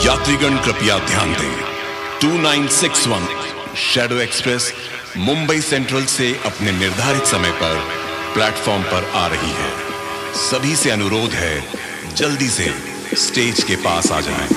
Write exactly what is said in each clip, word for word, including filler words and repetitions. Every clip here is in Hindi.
यात्रीगण कृपया ध्यान दें। Two nine six one shadow express Mumbai central से अपने निर्धारित समय पर प्लेटफॉर्म पर आ रही है। सभी से अनुरोध है, जल्दी से स्टेज के पास आ जाएं।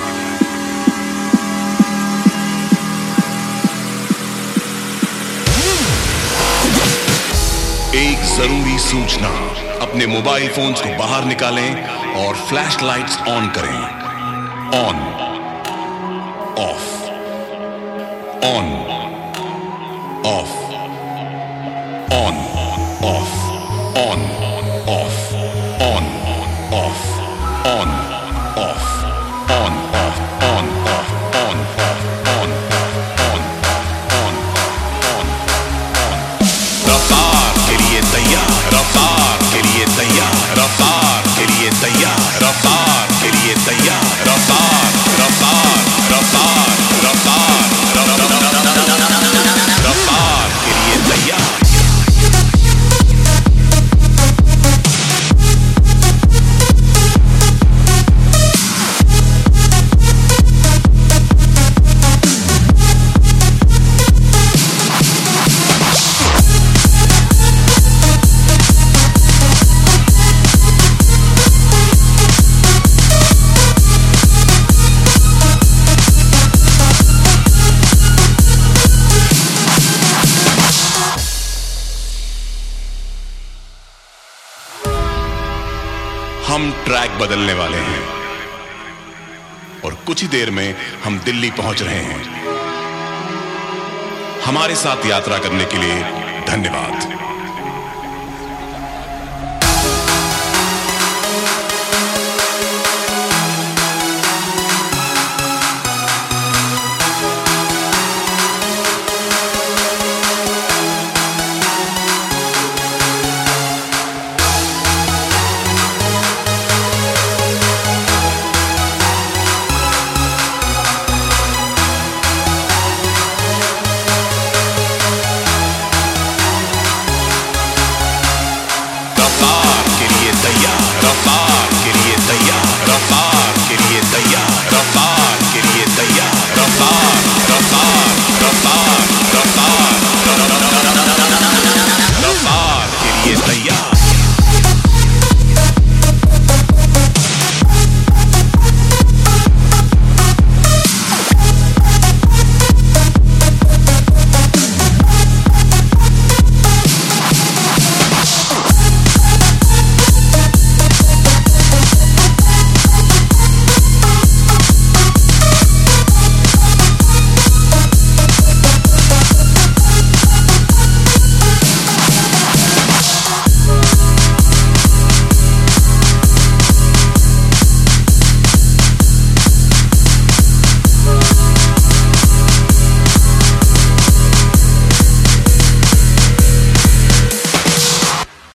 एक जरूरी सूचना, अपने मोबाइल फोन्स को बाहर निकालें और फ्लैश लाइट्स ऑन करें। On, off, on, off, on, off, on, off, on, off, on, off, on, off, on, off, on, off, on, on, on, on, on. रफ्तार के लिए तैयार, रफ्तार के लिए तैयार, रफ्तार के लिए तैयार, रफ्तार के लिए तैयार, रफ्तार, रफ्तार, रफ्तार, रफ्तार, रफ्तार के लिए तैयार। हम ट्रैक बदलने वाले हैं और कुछ ही देर में हम दिल्ली पहुंच रहे हैं। हमारे साथ यात्रा करने के लिए धन्यवाद।